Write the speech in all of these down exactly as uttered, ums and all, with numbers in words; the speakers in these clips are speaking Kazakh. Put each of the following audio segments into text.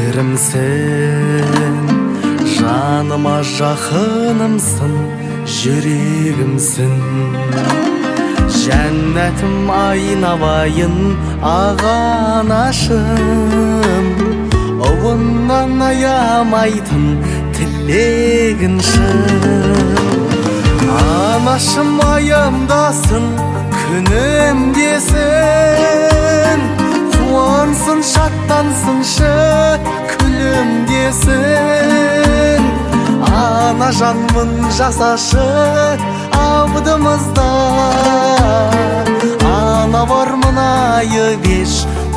жерімсің, жаныма жақынымсың, жүрегімсің. Жәннәтім айналайын ағанашым, ұғыннан аямайтын тілегіншім. Анашым аямдасын, күнімдесін, қуансын, шаттансыншы, күлімдесін. Ана жанмын жасашы абдымызда, ана бар мұнайы беш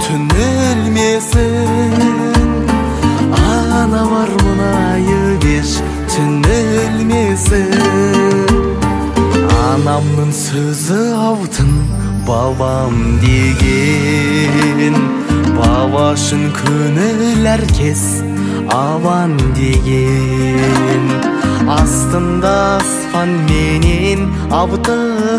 түнілмесін. Ана бар мұнайы беш түнілмесін. Анамның сөзі алтын, бабам деген, баба үшін көңіл әркез аван деген. Астында аспан менен абды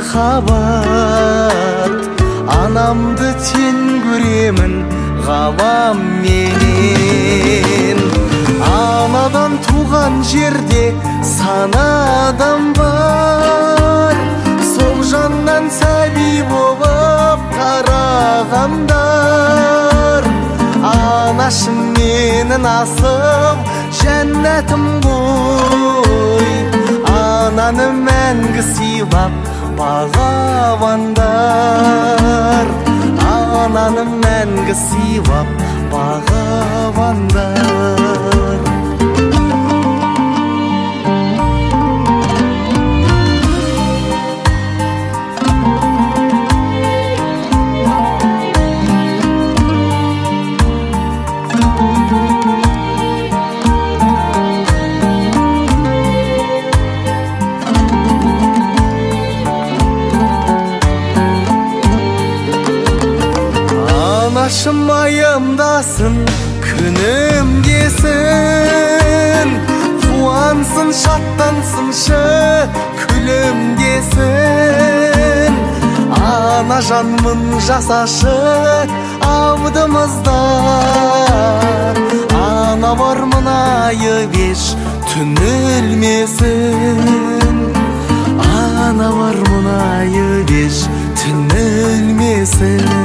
қабат, анамды тен көремін ғалам менен. Анадан туған жерде сан адам бар, сол жаннан сәби болып қарағандар. Анашым менің асыл жәннәтім ғой, ананы мәңгі сыйлап бағавандар. Ананы мәңгі сыйлап бағавандар. Анашым айымдасын, күнімдесін, қуансын, шаттансыншы, күлімдесін. Ана жанмын жасашы абдымызда, ана бар мұнайы беш түнілмесін. Ана бар мұнайы беш түнілмесін.